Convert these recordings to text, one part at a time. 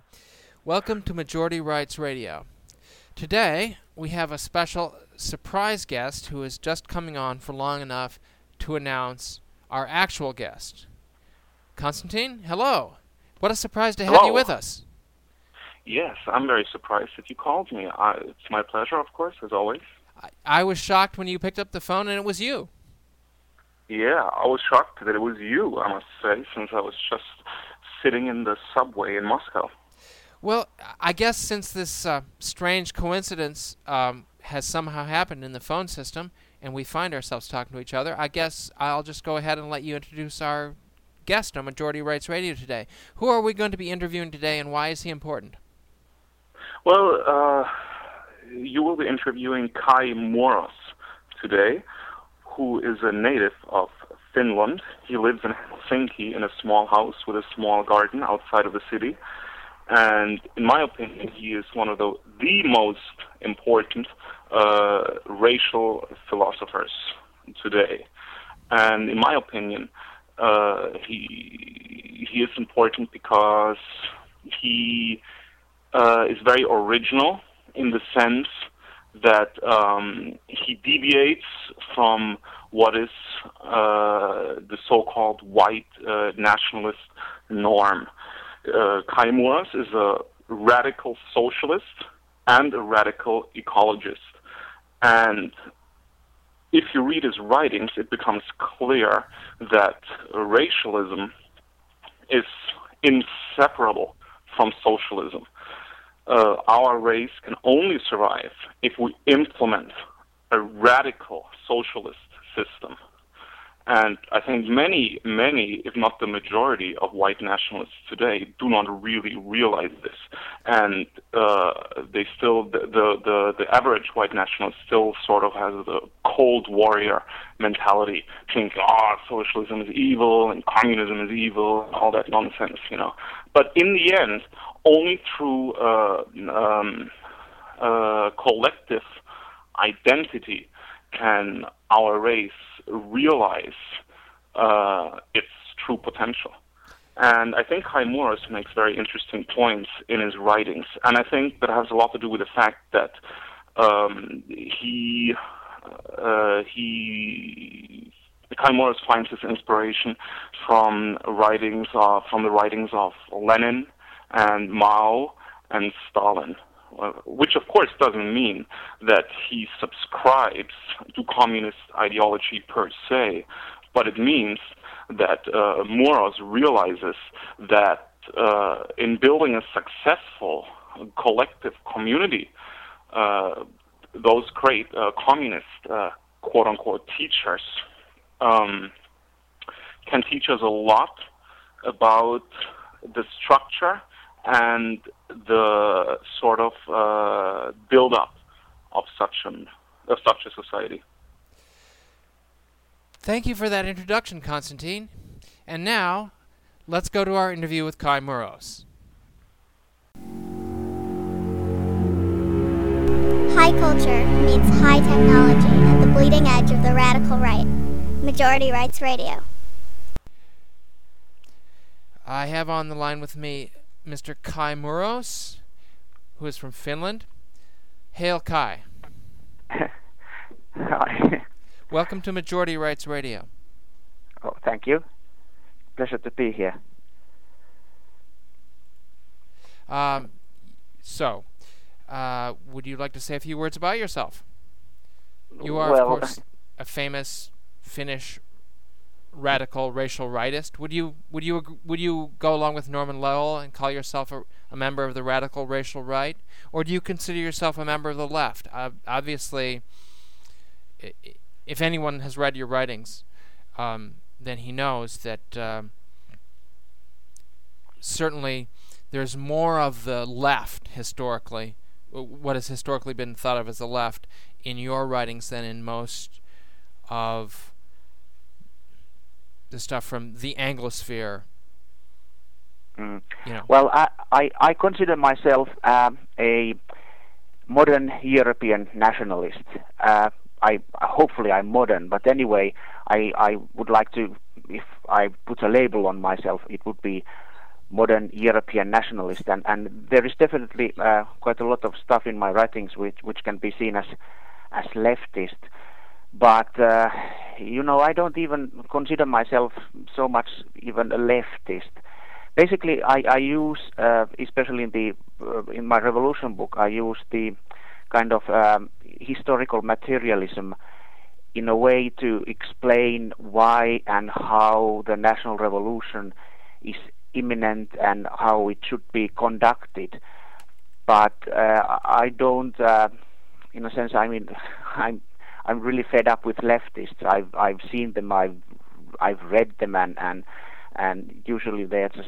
Welcome to Majority Rights Radio. Today, we have a special surprise guest who is just coming on for long enough to announce our actual guest. Konstantin, hello. What a surprise to have you with us. Yes, I'm very surprised that you called me. It's my pleasure, of course, as always. I was shocked when you picked up the phone and it was you. Yeah, I was shocked that it was you, I must say, since I was just sitting in the subway in Moscow. Well, I guess since this strange coincidence has somehow happened in the phone system and we find ourselves talking to each other, I guess I'll just go ahead and let you introduce our guest on Majority Rights Radio today. Who are we going to be interviewing today and why is he important? Well, you will be interviewing Kai Muros today, who is a native of Finland. He lives in Helsinki in a small house with a small garden outside of the city. And in my opinion, he is one of the most important racial philosophers today. And in my opinion, he is important because he is very original in the sense that he deviates from what is the so-called white nationalist norm. Kai Muros is a radical socialist and a radical ecologist. And if you read his writings, it becomes clear that racialism is inseparable from socialism. Our race can only survive if we implement a radical socialist system. And I think many, if not the majority of white nationalists today do not really realize this. And they still, the average white nationalist still sort of has the cold warrior mentality, thinking, socialism is evil and communism is evil, and all that nonsense, you know. But in the end, only through collective identity can our race realize its true potential. And I think Kai Muros makes very interesting points in his writings. And I think that has a lot to do with the fact that Kai Muros finds his inspiration from the writings of Lenin and Mao and Stalin, which of course doesn't mean that he subscribes to communist ideology per se, but it means that Muros realizes that in building a successful collective community, those great communist quote-unquote teachers can teach us a lot about the structure and the sort of build-up of such a society. Thank you for that introduction, Konstantin. And now, let's go to our interview with Kai Muros. High culture meets high technology at the bleeding edge of the radical right. Majority Rights Radio. I have on the line with me Mr. Kai Muros, who is from Finland. Hail, Kai. Hi. Welcome to Majority Rights Radio. Oh, thank you. Pleasure to be here. Would you like to say a few words about yourself? You are, well, of course, a famous Finnish radical racial rightist. Would you go along with Norman Lowell and call yourself a member of the radical racial right, or do you consider yourself a member of the left? Obviously, if anyone has read your writings, then he knows that certainly there's more of the left historically, what has historically been thought of as the left, in your writings than in most of the stuff from the Anglosphere. You know. Well, I consider myself a modern European nationalist. Hopefully I'm modern, but anyway, I would like to, if I put a label on myself, it would be modern European nationalist, and there is definitely quite a lot of stuff in my writings which can be seen as leftist. But I don't even consider myself so much even a leftist. Basically, I use, especially in my revolution book, I use the kind of historical materialism in a way to explain why and how the national revolution is imminent and how it should be conducted. But I don't, in a sense, I mean, I'm really fed up with leftists. I've seen them, I've read them, and usually they're just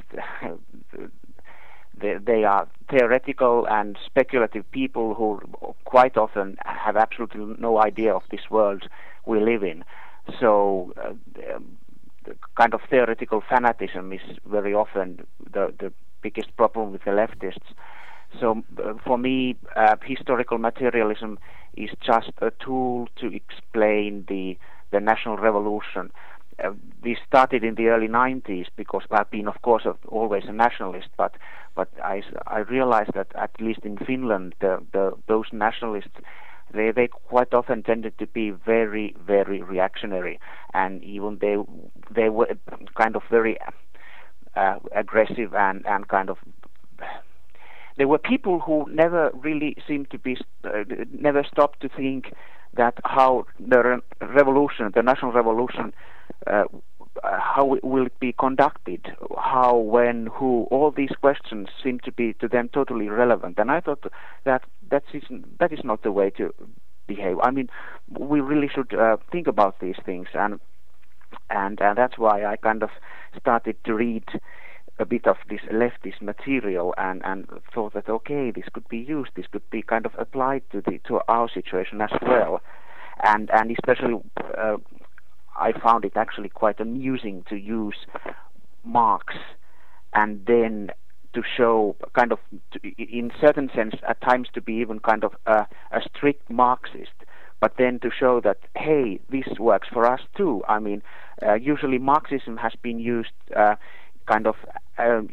they are theoretical and speculative people who quite often have absolutely no idea of this world we live in. So the kind of theoretical fanaticism is very often the biggest problem with the leftists. So for me, historical materialism is just a tool to explain the national revolution. We started in the early 90s because I've been, of course, always a nationalist, but I realized that at least in Finland, those nationalists, they quite often tended to be very, very reactionary, and even they were kind of very aggressive and kind of. There were people who never really seemed to be, never stopped to think that how the revolution, the national revolution, how will it be conducted, how, when, who, all these questions seem to be to them totally irrelevant. And I thought that is not the way to behave. I mean, we really should think about these things, and that's why I kind of started to read a bit of this leftist material and thought that okay, this could be used, this could be kind of applied to our situation as well, and especially I found it actually quite amusing to use Marx and then to show kind of, in certain sense at times to be even kind of a strict Marxist, but then to show that hey, this works for us too. I mean, usually Marxism has been used kind of and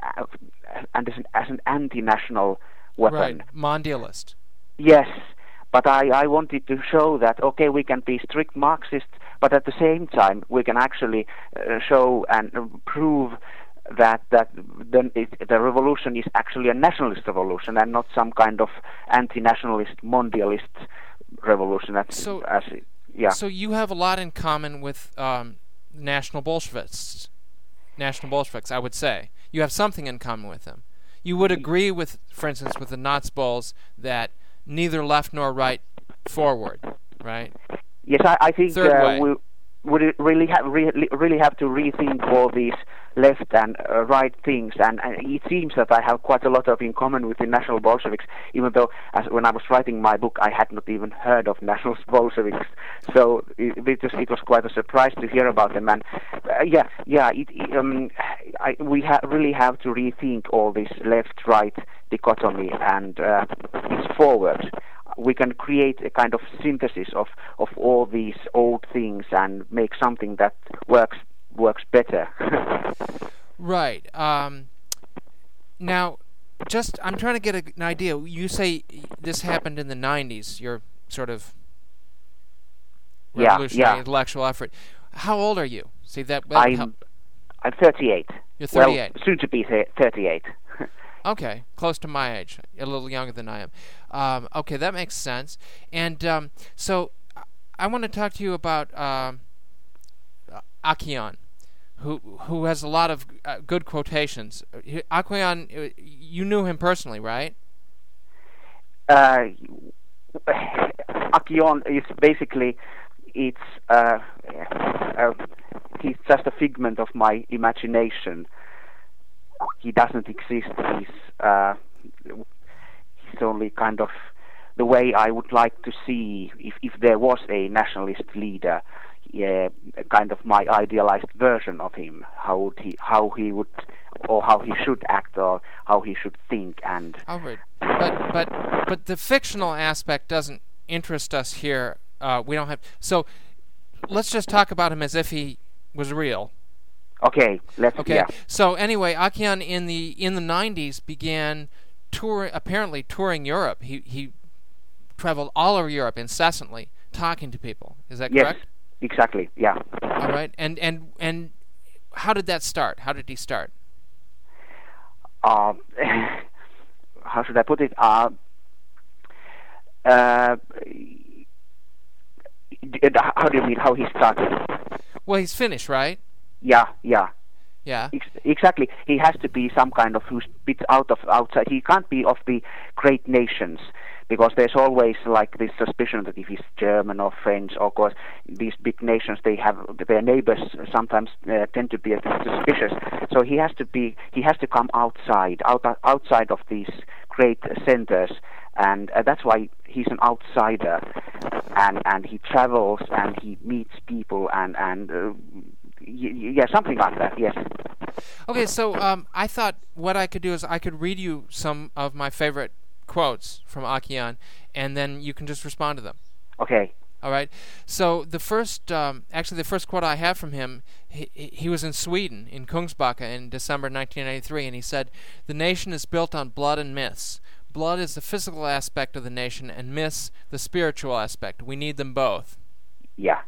as an anti-national weapon. Right, mondialist. Yes, but I wanted to show that, okay, we can be strict Marxists, but at the same time we can actually show and prove that the revolution is actually a nationalist revolution and not some kind of anti-nationalist, mondialist revolution. So you have a lot in common with National Bolsheviks, I would say. You have something in common with them. You would agree with, for instance, with the Natsbols that neither left nor right forward, right? Yes, I think we would really have to rethink all these left and right things, and it seems that I have quite a lot of in common with the National Bolsheviks, even though when I was writing my book I had not even heard of National Bolsheviks, so it was quite a surprise to hear about them, and we really have to rethink all this left-right dichotomy, and it's forward. We can create a kind of synthesis of all these old things and make something that works better. Right. Now, I'm trying to get an idea. You say this happened in the 90s, your sort of revolutionary intellectual effort. How old are you? See that? I'm 38. You're 38. Well, soon to be 38. Okay, close to my age, a little younger than I am. Okay, that makes sense. And so I want to talk to you about Akion, who has a lot of good quotations. Akion, you knew him personally, right? Akion is basically, he's just a figment of my imagination. He doesn't exist. He's only kind of the way I would like to see if there was a nationalist leader, kind of my idealized version of him. How he would, or how he should act, or how he should think. And Albert, but the fictional aspect doesn't interest us here. We don't have. So let's just talk about him as if he was real. Okay, Okay. Yeah. So anyway, Akian in the 90s began touring Europe. He traveled all over Europe incessantly, talking to people. Is that correct? Yes, exactly. Yeah. All right. And how did that start? How did he start? How should I put it? How do you mean how he started? Well, he's Finnish, right? Yeah. Yeah. Exactly. He has to be some kind of who's bit outside. He can't be of the great nations, because there's always like this suspicion that if he's German or French, or of course these big nations, they have their neighbors sometimes tend to be a bit suspicious. So he has to come outside of these great centers, and that's why he's an outsider, and he travels and he meets people and yeah, something like that. Yes. Okay, so I thought what I could do is I could read you some of my favorite quotes from Akian, and then you can just respond to them. Okay. All right. So the first quote I have from him, he was in Sweden, in Kungsbacka, in December 1993, and he said, "The nation is built on blood and myths. Blood is the physical aspect of the nation, and myths the spiritual aspect. We need them both." Yeah.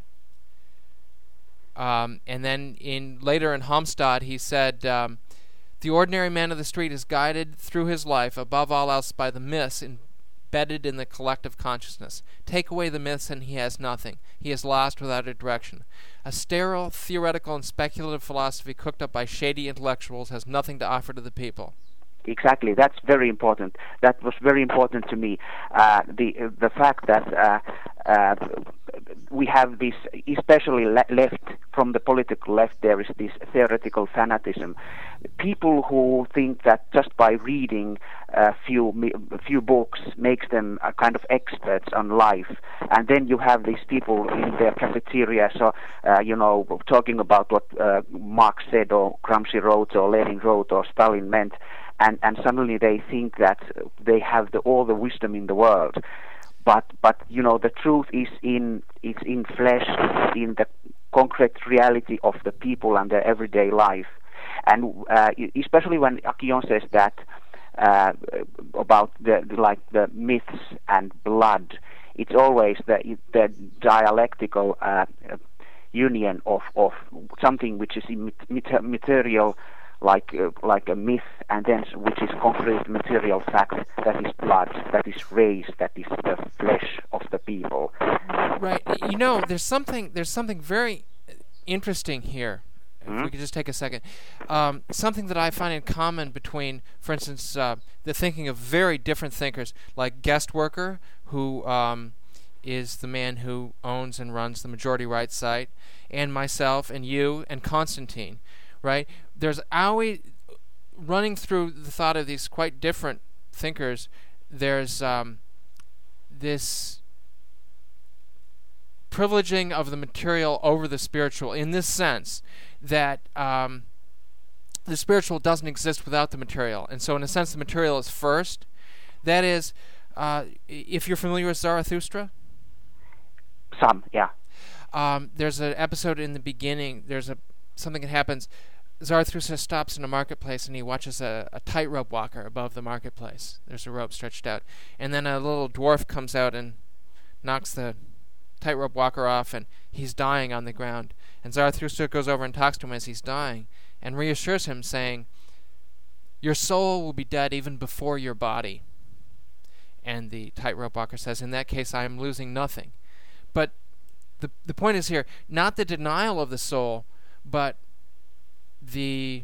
And then later in Halmstad, he said, "The ordinary man of the street is guided through his life, above all else, by the myths embedded in the collective consciousness. Take away the myths and he has nothing. He is lost without a direction. A sterile, theoretical, and speculative philosophy cooked up by shady intellectuals has nothing to offer to the people." Exactly, that's very important. That was very important to me. The fact that we have this, especially left, from the political left, there is this theoretical fanatism. People who think that just by reading a few books makes them a kind of experts on life, and then you have these people in their cafeteria, so talking about what Marx said, or Gramsci wrote, or Lenin wrote, or Stalin meant. And suddenly they think that they have all the wisdom in the world, but the truth is in flesh, it's in the concrete reality of the people and their everyday life, and especially when Akian says that about the myths and blood, it's always the dialectical union of something which is material, like a myth, and then which is concrete material fact, that is blood, that is race, that is the flesh of the people. Right. There's something very interesting here. If we could just take a second. Something that I find in common between, for instance, the thinking of very different thinkers, like Guestworker, who is the man who owns and runs the Majority Rights site, and myself, and you, and Konstantin. Right? There's always, running through the thought of these quite different thinkers, there's this privileging of the material over the spiritual, in this sense that the spiritual doesn't exist without the material. And so in a sense the material is first. That is, if you're familiar with Zarathustra? Some, yeah. There's an episode in the beginning, something that happens. Zarathustra stops in a marketplace and he watches a tightrope walker above the marketplace. There's a rope stretched out. And then a little dwarf comes out and knocks the tightrope walker off, and he's dying on the ground. And Zarathustra goes over and talks to him as he's dying and reassures him, saying, "Your soul will be dead even before your body." And the tightrope walker says, "In that case, I am losing nothing." But the point is here, not the denial of the soul, but the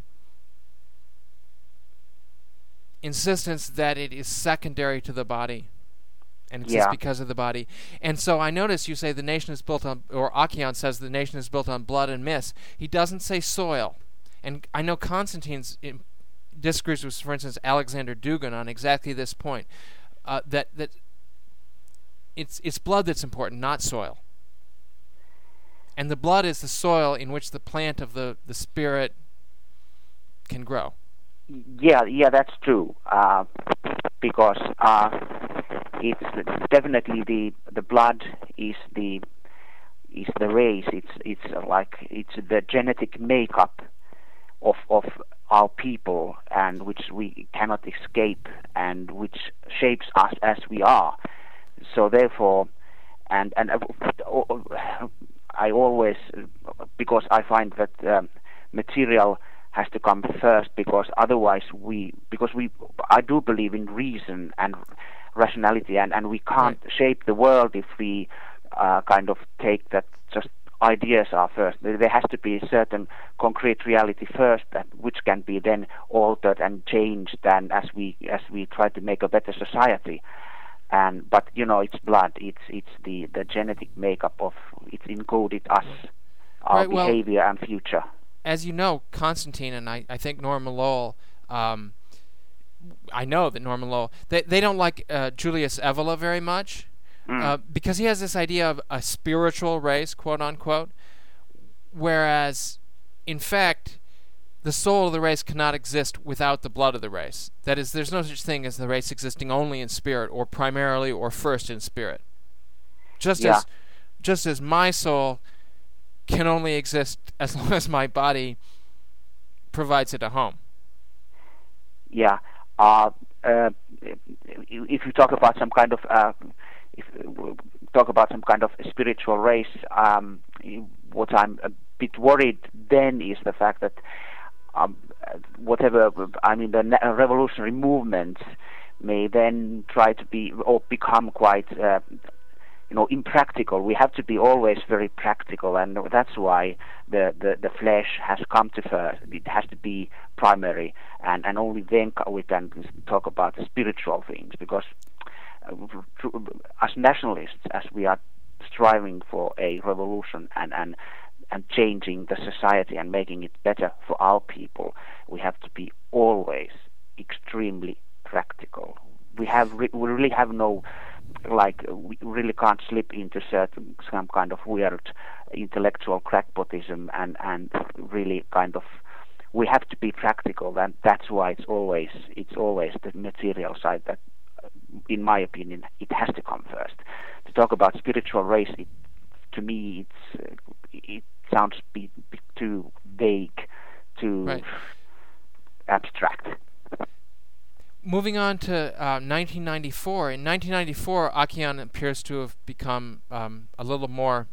insistence that it is secondary to the body and exists because of the body. And so I notice you say the nation is built on, or Akian says the nation is built on blood and myths. He doesn't say soil. And I know Konstantin disagrees with, for instance, Alexander Dugin on exactly this point, that it's blood that's important, not soil. And the blood is the soil in which the plant of the spirit can grow. Yeah, that's true. Because it's definitely the blood is the race. It's the genetic makeup of our people, and which we cannot escape, and which shapes us as we are. So therefore, and I always, because I find that material has to come first, because otherwise I do believe in reason and rationality, and we can't shape the world if we kind of take that just ideas are first. There has to be a certain concrete reality first, which can be then altered and changed, and as we try to make a better society. But it's blood. It's the genetic makeup of it's encoded us, our behavior and future. As you know, Constantine and I think Norman Lowell. I know that Norman Lowell they don't like Julius Evola very much. Because he has this idea of a spiritual race, quote unquote, whereas, in fact, the soul of the race cannot exist without the blood of the race. That is, there's no such thing as the race existing only in spirit, or primarily, or first in spirit. Just as my soul can only exist as long as my body provides it a home. Yeah. If you talk about some kind of spiritual race, what I'm a bit worried then is the fact that the revolutionary movements may then try to be or become quite impractical. We have to be always very practical, and that's why the flesh has come to first. It has to be primary, and only then we can talk about spiritual things, because as nationalists, as we are striving for a revolution and changing the society and making it better for our people, we have to be always extremely practical. We really have no, we really can't slip into some kind of weird intellectual crackpotism, and really kind of, we have to be practical, and that's why it's always the material side that, in my opinion, it has to come first. To talk about spiritual race, to me, it sounds a bit too vague, too abstract. Moving on to 1994. In 1994, Akian appears to have become a little more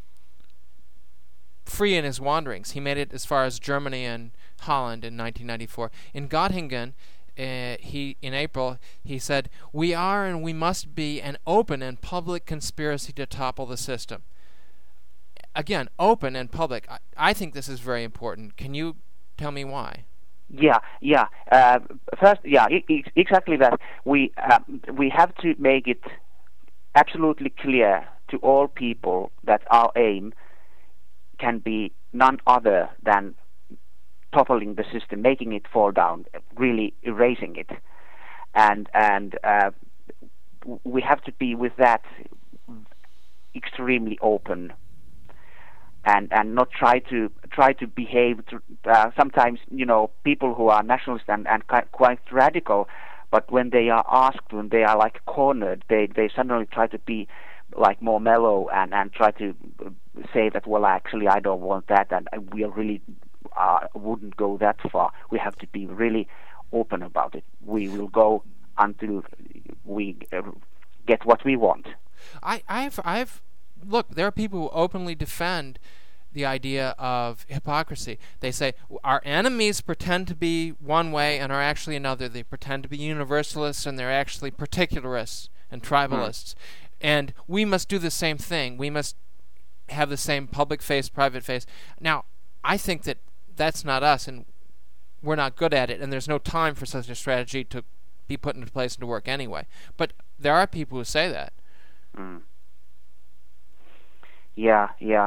free in his wanderings. He made it as far as Germany and Holland in 1994. In Göttingen, in April, he said, "We are and we must be an open and public conspiracy to topple the system." Again, open and public. I think this is very important. Can you tell me why? Yeah. First, exactly that. We have to make it absolutely clear to all people that our aim can be none other than toppling the system, making it fall down, really erasing it, and we have to be with that extremely open, and not try to behave. Sometimes people who are nationalists and quite radical, but when they are asked, when they are cornered, they suddenly try to be more mellow and try to say that, well, actually I don't want that, and we are really wouldn't go that far. We have to be really open about it. We will go until we get what we want. Look, there are people who openly defend the idea of hypocrisy. They say our enemies pretend to be one way and are actually another. They pretend to be universalists and they're actually particularists and tribalists. And we must do the same thing. We must have the same public face, private face. Now, I think that that's not us, and we're not good at it, and there's no time for such a strategy to be put into place and to work anyway. But there are people who say that. Yeah.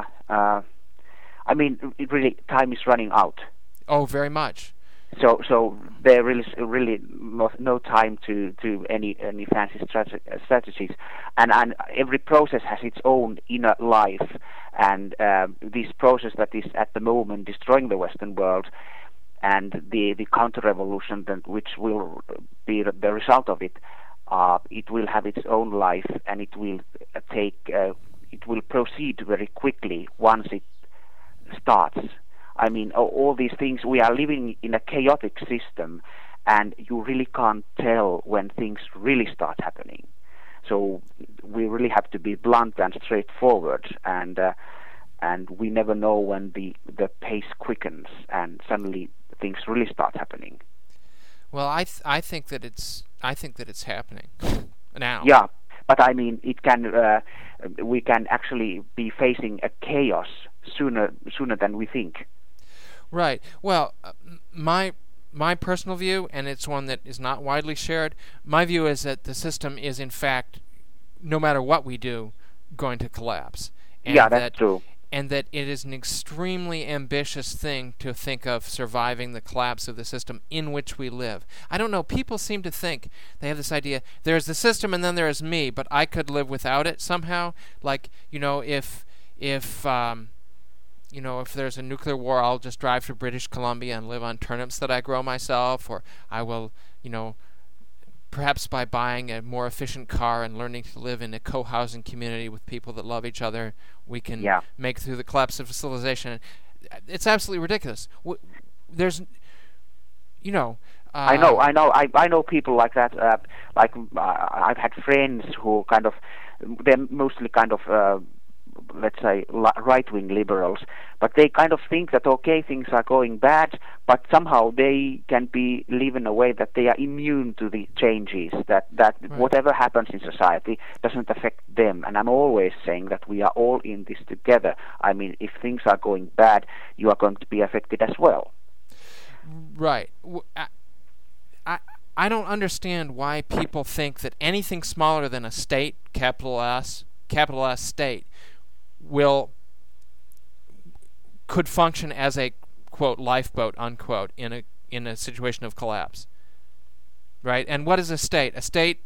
It really, time is running out. Oh, very much. So there is really no time to any fancy strategies, and every process has its own inner life, and this process that is at the moment destroying the Western world, and the counter-revolution which will be the result of it, it will have its own life, and it will proceed very quickly once it starts. I mean, all these things, we are living in a chaotic system, and you really can't tell when things really start happening. So we really have to be blunt and straightforward, and we never know when the pace quickens and suddenly things really start happening. Well, I think that it's happening now. Yeah, but I mean, we can actually be facing a chaos sooner than we think. Right. Well, my personal view, and it's one that is not widely shared, my view is that the system is, in fact, no matter what we do, going to collapse. And yeah, that's true. And that it is an extremely ambitious thing to think of surviving the collapse of the system in which we live. I don't know, people seem to think, they have this idea, there's the system and then there's me, but I could live without it somehow. Like, if there's a nuclear war, I'll just drive to British Columbia and live on turnips that I grow myself, or I will, perhaps by buying a more efficient car and learning to live in a co-housing community with people that love each other, we can make it through the collapse of civilization. It's absolutely ridiculous. There's, I know people like that. I've had friends who they're mostly let's say right-wing liberals, but they kind of think that things are going bad, but somehow they can live in a way that they are immune to the changes, that right. Whatever happens in society doesn't affect them. And I'm always saying that we are all in this together. I mean, if things are going bad, you are going to be affected as well. Right. I don't understand why people think that anything smaller than a state, capital S state, could function as a quote lifeboat unquote in a situation of collapse, right? And what is a state? A state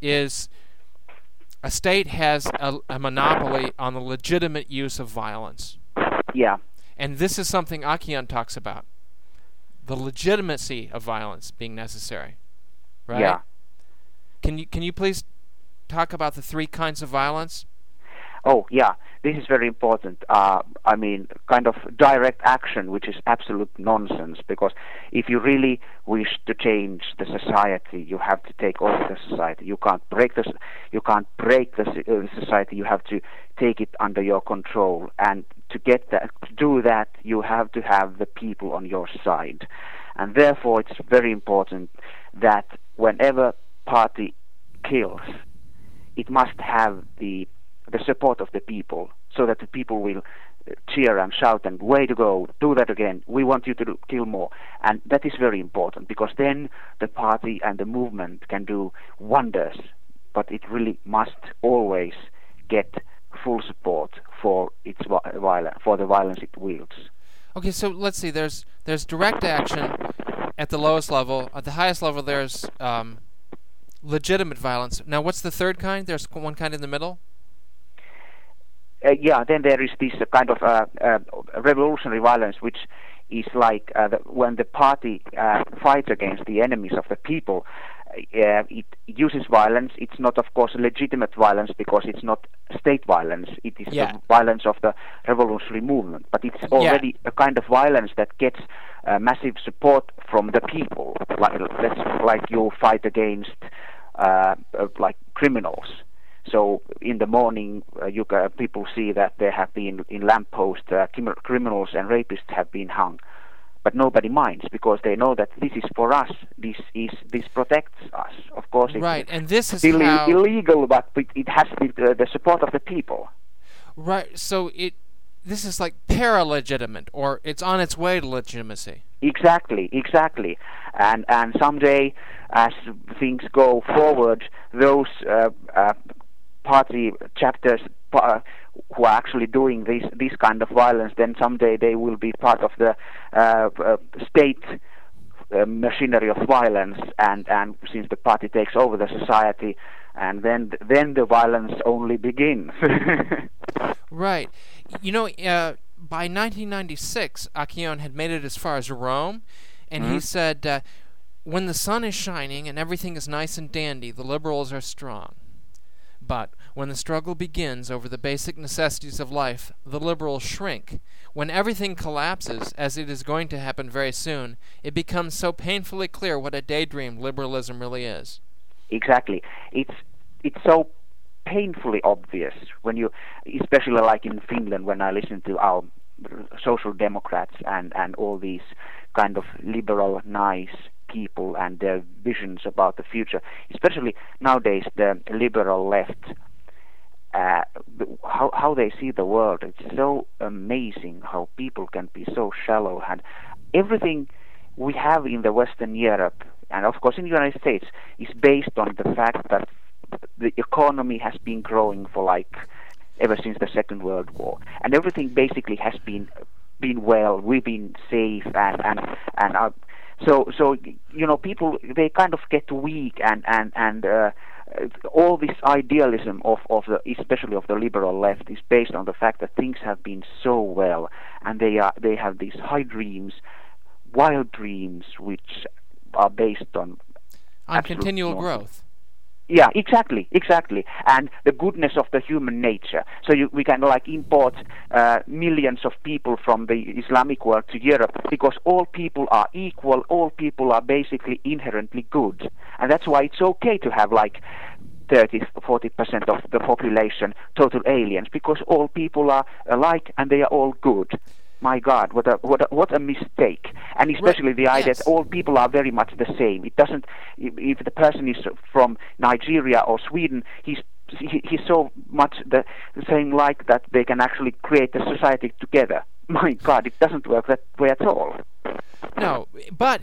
has a monopoly on the legitimate use of violence. Yeah. And this is something Akion talks about: the legitimacy of violence being necessary, right? Yeah. Can you please talk about the three kinds of violence? Oh, yeah, this is very important. I mean, kind of direct action, which is absolute nonsense, because if you really wish to change the society, you have to take over the society. You can't break the society. You have to take it under your control, and to do that, you have to have the people on your side. And therefore, it's very important that whenever party kills, it must have the support of the people, so that the people will cheer and shout and way to go, do that again, we want you to kill more. And that is very important, because then the party and the movement can do wonders, but it really must always get full support for its for the violence it wields. Okay, so let's see, there's direct action at the lowest level. At the highest level there's legitimate violence. Now what's the third kind? There's one kind in the middle? Then there is this kind of revolutionary violence, which is like when the party fights against the enemies of the people. It uses violence. It's not, of course, legitimate violence, because it's not state violence. It is the violence of the revolutionary movement. But it's already a kind of violence that gets massive support from the people. Like you fight against like criminals. So in the morning, people see that there have been in lampposts criminals and rapists have been hung, but nobody minds, because they know that this is for us. This protects us. Of course, right, and this is illegal, but it has the support of the people. Right. So this is like para-legitimate, or it's on its way to legitimacy. Exactly, and someday, as things go forward, those party chapters who are actually doing this kind of violence, then someday they will be part of the state machinery of violence, and since the party takes over the society, and then the violence only begins. Right. By 1996, Akion had made it as far as Rome, and he said, when the sun is shining and everything is nice and dandy, the liberals are strong. But When the struggle begins over the basic necessities of life, the liberals shrink. When everything collapses, as it is going to happen very soon, it becomes so painfully clear what a daydream liberalism really is. Exactly. It's so painfully obvious when you, especially like in Finland, when I listen to our social democrats and all these kind of liberal, nice people and their visions about the future, especially nowadays the liberal left, how they see the world. It's so amazing how people can be so shallow, and everything we have in the Western Europe and of course in the United States is based on the fact that the economy has been growing for like ever since the Second World War, and everything basically has been well. We've been safe, and so you know, people, they kind of get weak, and all this idealism of the, especially of the liberal left, is based on the fact that things have been so well, and they have these high dreams, wild dreams, which are based on continual growth. Yeah, exactly, and the goodness of the human nature. So we can like import millions of people from the Islamic world to Europe because all people are equal, all people are basically inherently good, and that's why it's okay to have like 30-40% of the population total aliens, because all people are alike and they are all good. My God, what a mistake! And especially the idea that all people are very much the same. It doesn't. If the person is from Nigeria or Sweden, he's so much the same like that they can actually create a society together. My God, it doesn't work that way at all. No, but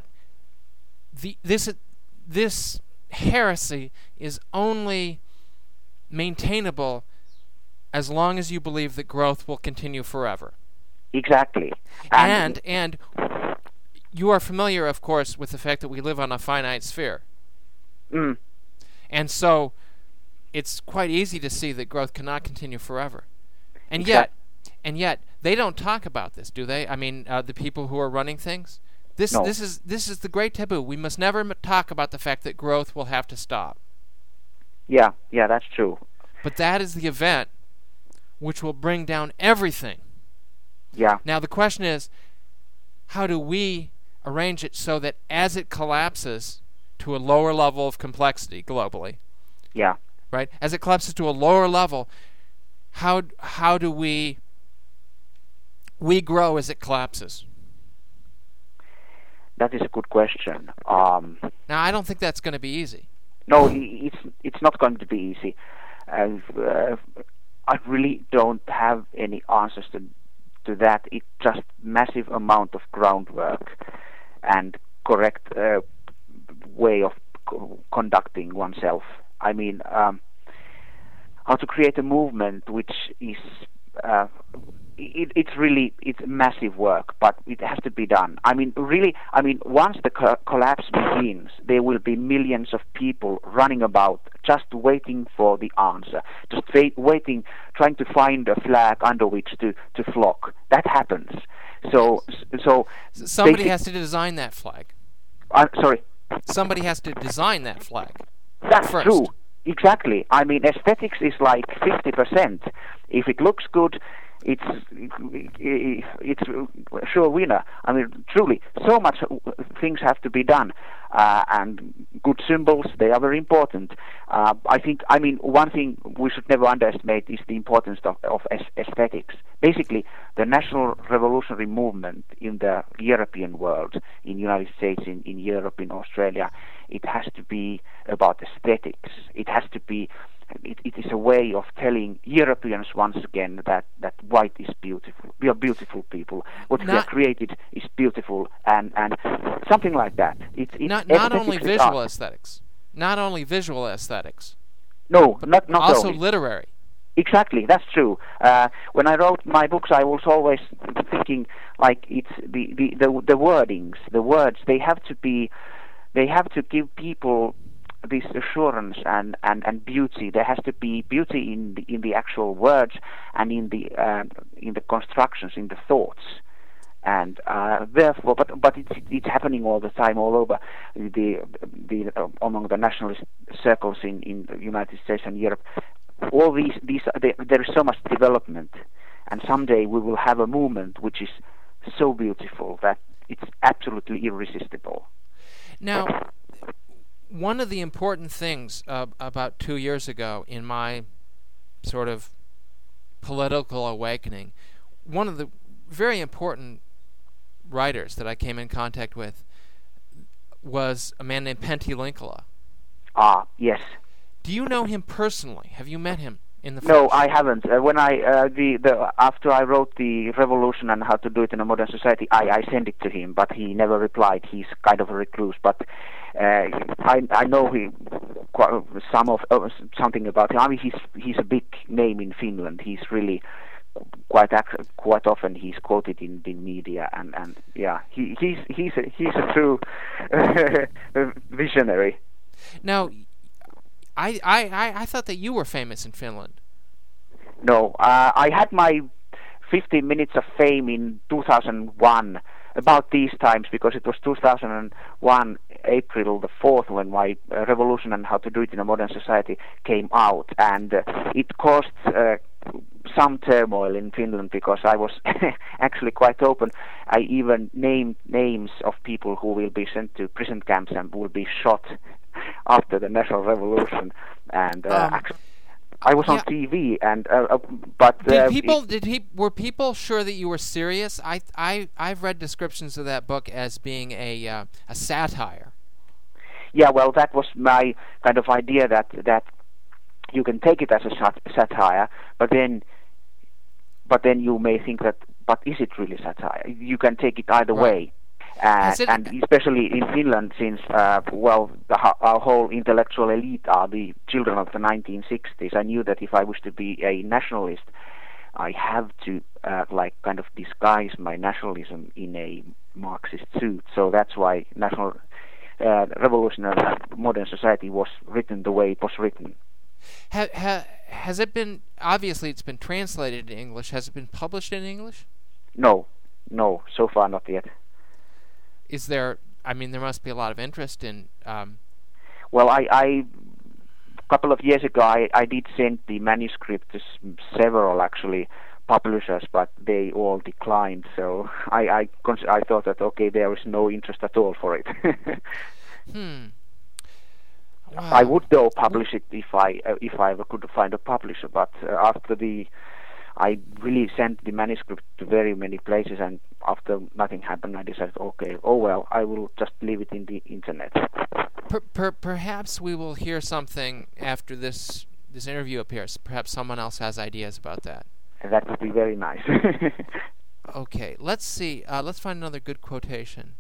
this heresy is only maintainable as long as you believe that growth will continue forever. Exactly. And you are familiar, of course, with the fact that we live on a finite sphere. Mm. And so it's quite easy to see that growth cannot continue forever. And yet they don't talk about this, do they? I mean, the people who are running things? This is the great taboo. We must never talk about the fact that growth will have to stop. Yeah, that's true. But that is the event which will bring down everything. Yeah. Now the question is, how do we arrange it so that as it collapses to a lower level of complexity globally, yeah, right? As it collapses to a lower level, how do we grow as it collapses? That is a good question. Now I don't think that's going to be easy. No, it's not going to be easy. I really don't have any answers to that. It's just massive amount of groundwork and correct way of conducting oneself. I mean, how to create a movement which is it's massive work, but it has to be done. I mean, once the collapse begins, there will be millions of people running about just waiting for the answer, just waiting, trying to find a flag under which to flock. That happens. So somebody has to design that flag. Sorry. Somebody has to design that flag. That's first. True. Exactly. I mean, aesthetics is like 50%. If it looks good, it's a sure winner. I mean, truly, so much things have to be done, and good symbols, they are very important. I mean, one thing we should never underestimate is the importance of aesthetics. Basically, the National Revolutionary Movement in the European world, in the United States, in Europe, in Australia, it has to be about aesthetics. It has to be. It is a way of telling Europeans once again that white is beautiful. We are beautiful people. What we have created is beautiful, and something like that. It's not only visual aesthetics. Not only visual aesthetics. No, not also only. Literary. Exactly, that's true. When I wrote my books, I was always thinking like it's the wordings, the words. They have to give people this assurance and beauty. There has to be beauty in the actual words and in the constructions, in the thoughts, and therefore, but it's happening all the time, all over the among the nationalist circles in the United States and Europe. all there is so much development, and someday we will have a movement which is so beautiful that it's absolutely irresistible. Now, one of the important things about 2 years ago in my sort of political awakening, one of the very important writers that I came in contact with was a man named Pentti Linkola. Ah, yes. Do you know him personally? Have you met him in the No, flesh? I haven't. When after I wrote the Revolution and How to Do It in a Modern Society, I sent it to him, but he never replied. He's kind of a recluse, but I know something about him. I mean, he's a big name in Finland. He's really quite often he's quoted in the media, and yeah, he's a true visionary. Now, I thought that you were famous in Finland. No, I had my 15 minutes of fame in 2001, about these times, because it was 2001, April the 4th, when my Revolution and How to Do It in a Modern Society came out, and it caused some turmoil in Finland because I was actually quite open. I even named names of people who will be sent to prison camps and will be shot after the National Revolution, and I was on TV, and but were people sure that you were serious? I've read descriptions of that book as being a satire. Yeah, well, that was my kind of idea that you can take it as a satire, but then you may think that, but is it really satire? You can take it either way. And especially in Finland, since our whole intellectual elite are the children of the 1960s, I knew that if I was to be a nationalist, I have to kind of disguise my nationalism in a Marxist suit. So that's why National Revolution and Modern Society was written the way it was written. Has it been? Obviously, it's been translated in English. Has it been published in English? No, so far not yet. Is there? I mean, there must be a lot of interest in. Well, I couple of years ago, I did send the manuscript to several actually publishers, but they all declined. So I thought that okay, there is no interest at all for it. Wow. I would though publish it if I could find a publisher, but after I really sent the manuscript to very many places, and after nothing happened, I decided, okay, oh well, I will just leave it in the internet. Perhaps we will hear something after this interview appears. Perhaps someone else has ideas about that. That would be very nice. Okay, let's see. Let's find another good quotation.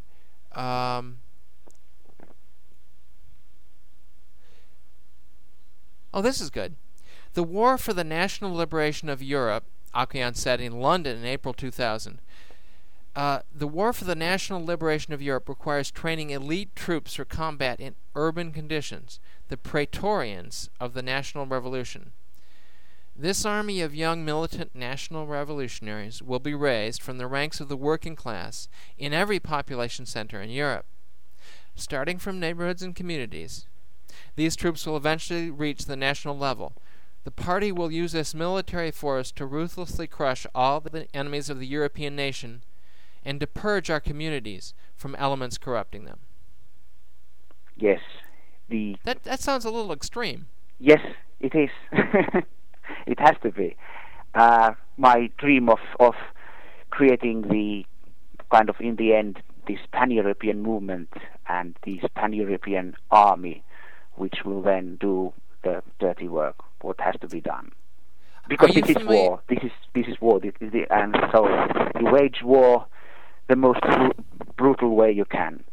Oh, this is good. The War for the National Liberation of Europe, Aquion said in London in April 2000. The War for the National Liberation of Europe requires training elite troops for combat in urban conditions, the Praetorians of the National Revolution. This army of young militant national revolutionaries will be raised from the ranks of the working class in every population center in Europe, starting from neighborhoods and communities. These troops will eventually reach the national level. The party will use this military force to ruthlessly crush all the enemies of the European nation and to purge our communities from elements corrupting them. Yes. That sounds a little extreme. Yes, it is. It has to be. My dream of creating the kind of, in the end, this pan-European movement and this pan-European army, which will then do the dirty work, what has to be done. Because this is war. This is war. And so you wage war the most brutal way you can.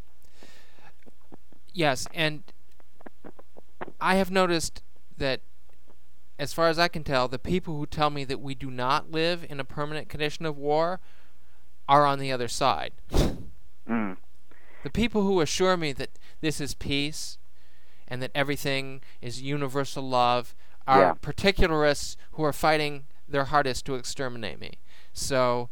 Yes, and I have noticed that, as far as I can tell, the people who tell me that we do not live in a permanent condition of war are on the other side. Mm. The people who assure me that this is peace and that everything is universal love are particularists who are fighting their hardest to exterminate me. So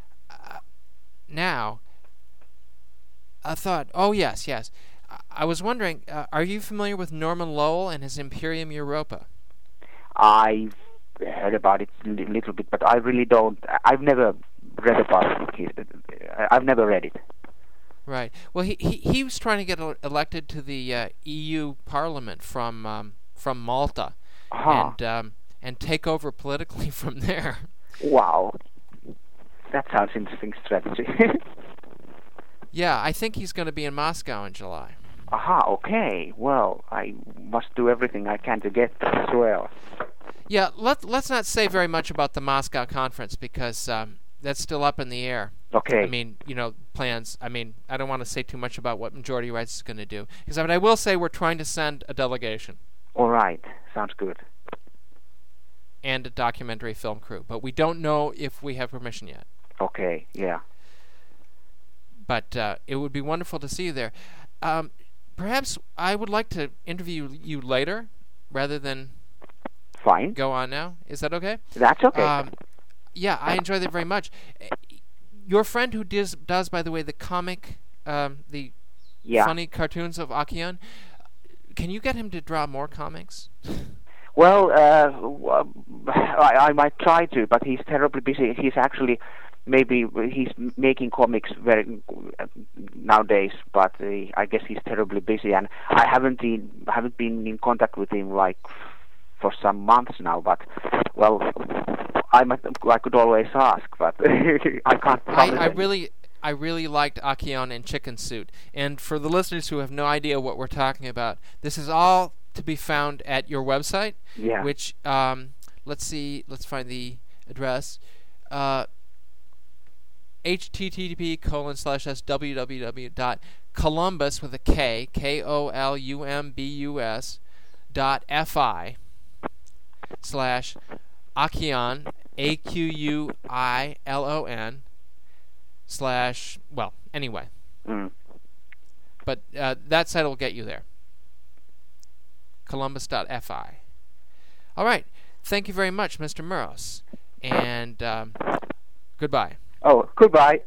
now I thought, oh yes. I was wondering, are you familiar with Norman Lowell and his Imperium Europa? I've heard about it a little bit, but I really don't. I've never read about it. I've never read it. Right. Well, he was trying to get elected to the EU Parliament from Malta, and take over politically from there. Wow, that sounds interesting strategy. Yeah, I think he's going to be in Moscow in July. Aha, okay. Well, I must do everything I can to get there as well. Yeah, let's not say very much about the Moscow conference because that's still up in the air. Okay. I mean, plans. I mean, I don't want to say too much about what Majority Rights is going to do. But I will say we're trying to send a delegation. All right. Sounds good. And a documentary film crew. But we don't know if we have permission yet. Okay, yeah. But it would be wonderful to see you there. Perhaps I would like to interview you later rather than Fine. Go on now. Is that okay? That's okay. Yeah, I enjoy that very much. Your friend who does, by the way, the comic, the funny cartoons of Akion, can you get him to draw more comics? Well, I might try to, but he's terribly busy. He's actually, maybe he's making comics very nowadays, but I guess he's terribly busy, and I haven't been in contact with him for some months now. But well, I could always ask, but I can't promise. I really liked Akion and Chicken Suit, and for the listeners who have no idea what we're talking about, this is all to be found at your website, which let's find the address, http://www.columbus with a K, KOLUMBUS.FI /Akion AQUILON / anyway. But that site will get you there. Columbus.fi. All right. Thank you very much, Mr. Meuros. And goodbye. Oh, goodbye.